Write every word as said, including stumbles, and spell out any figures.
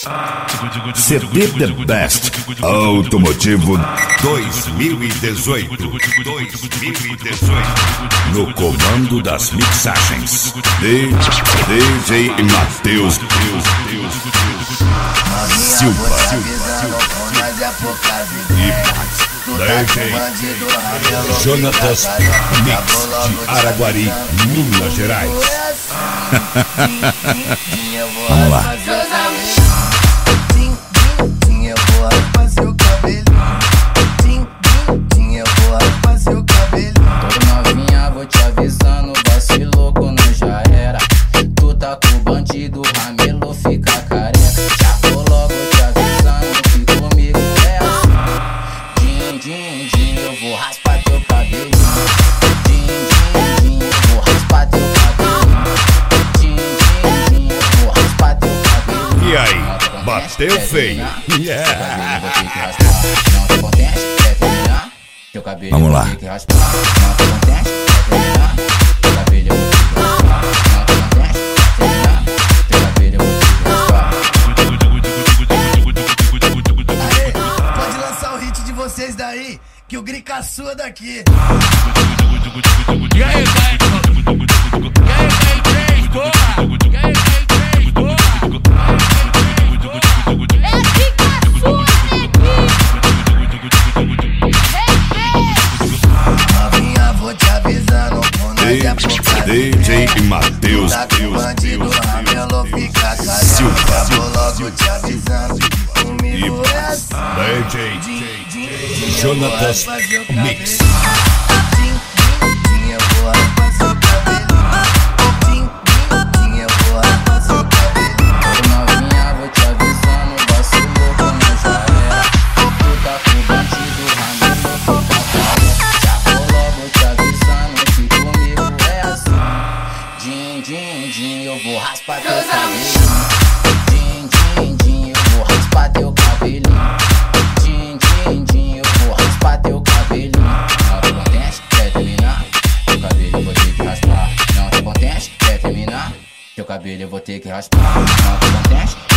C D The Best Automotivo dois mil e dezoito. No comando das mixagens, D J Matheus Silva e D J Jonatas Mix de Araguari, Minas Gerais. Vamos lá. E aí, bateu feio. Yeah. Vamos lá. Pode lançar o hit de vocês daí, que o Grica sua daqui. E aí, vai? E aí, vai, três, porra? E aí, vai, três, porra? D J Matheus Silva e D J Jonatas Mix. Eu vou raspar teu cabelo. Din, din, din, eu vou raspar teu cabelo. Din, din, din, eu vou raspar teu cabelo. Não tá contente? Quer terminar? Teu cabelo eu vou ter que raspar. Não tá contente? Quer terminar? Teu cabelo eu vou ter que raspar. Não tá contente?